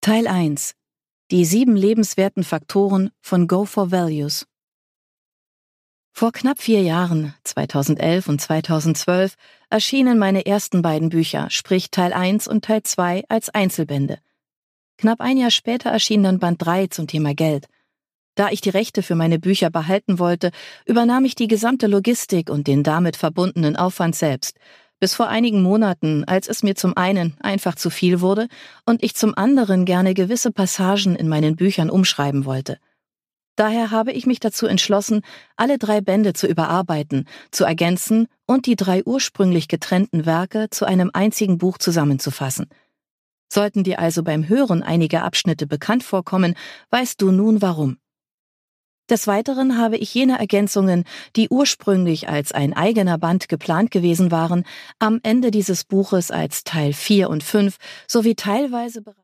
Teil 1: Die 7 lebenswerten Faktoren von Go for Values. Vor knapp 4 Jahren, 2011 und 2012, erschienen meine ersten beiden Bücher, sprich Teil 1 und Teil 2 als Einzelbände. Knapp ein Jahr später erschien dann Band 3 zum Thema Geld. Da ich die Rechte für meine Bücher behalten wollte, übernahm ich die gesamte Logistik und den damit verbundenen Aufwand selbst. Bis vor einigen Monaten, als es mir zum einen einfach zu viel wurde und ich zum anderen gerne gewisse Passagen in meinen Büchern umschreiben wollte. Daher habe ich mich dazu entschlossen, alle 3 Bände zu überarbeiten, zu ergänzen und die 3 ursprünglich getrennten Werke zu einem einzigen Buch zusammenzufassen. Sollten dir also beim Hören einige Abschnitte bekannt vorkommen, weißt du nun warum. Des Weiteren habe ich jene Ergänzungen, die ursprünglich als ein eigener Band geplant gewesen waren, am Ende dieses Buches als Teil 4 und 5 sowie teilweise